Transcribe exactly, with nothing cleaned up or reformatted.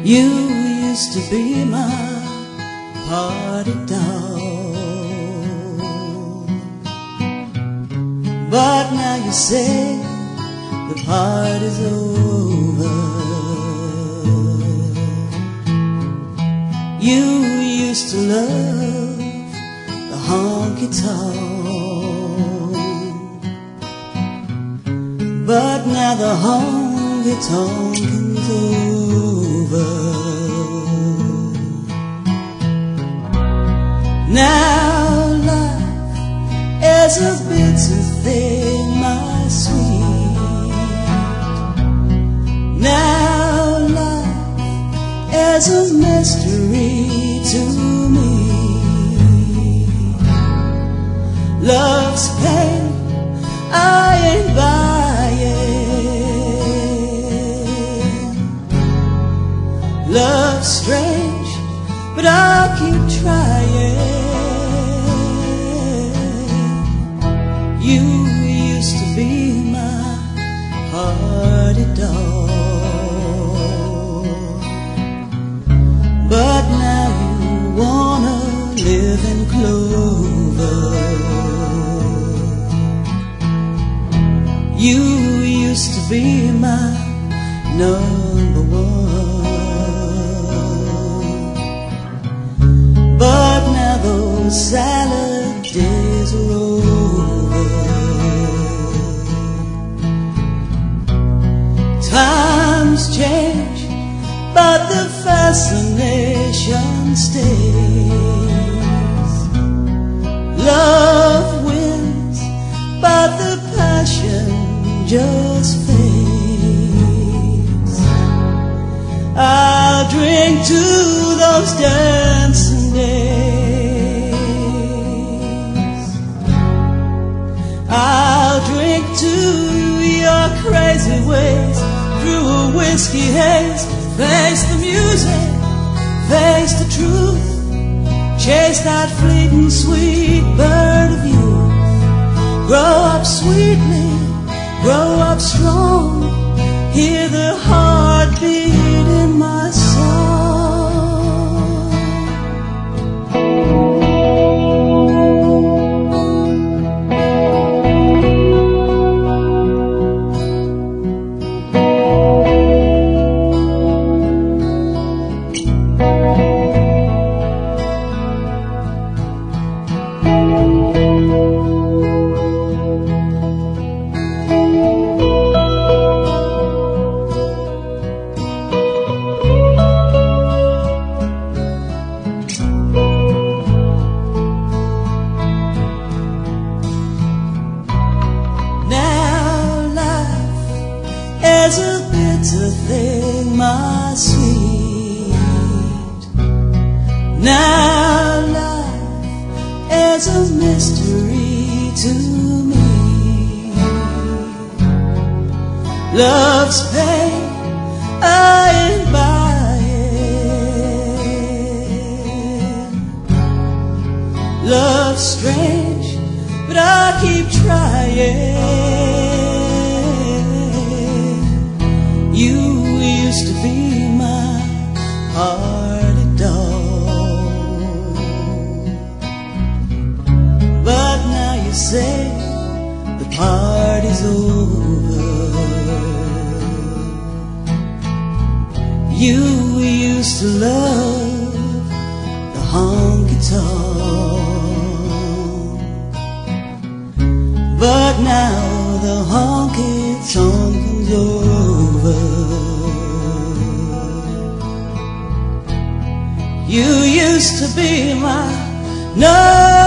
You used to be my party doll, but now you say the party's over. You used to love the honky-tonk, but now the honky-tonk is over. Now life is a bitter thing, my sweet. Now life is a mystery to me. Love's pain, I ain't buying. Love's strange, but I'll keep trying. You used to be my party doll, but now you wanna live in clover. You used to be my number one, but now those salad days are over. Times change, but the fascination stays. Love wins, but the passion just fades. I'll drink to those dancing days. I'll drink to your crazy ways. Through a whiskey haze, face the music, face the truth, chase that fleeting sweet bird of youth. Grow up sweetly, grow up strong, hear the heartbeat in my song. Is a bitter thing, my sweet. Now life is a mystery to me. Love's pain, I ain't buying. Love's strange, but I keep trying. You used to be my party doll, but now you say the party's over. You used to love the honky-tonk, but now the honky-tonk is over. You used to be my number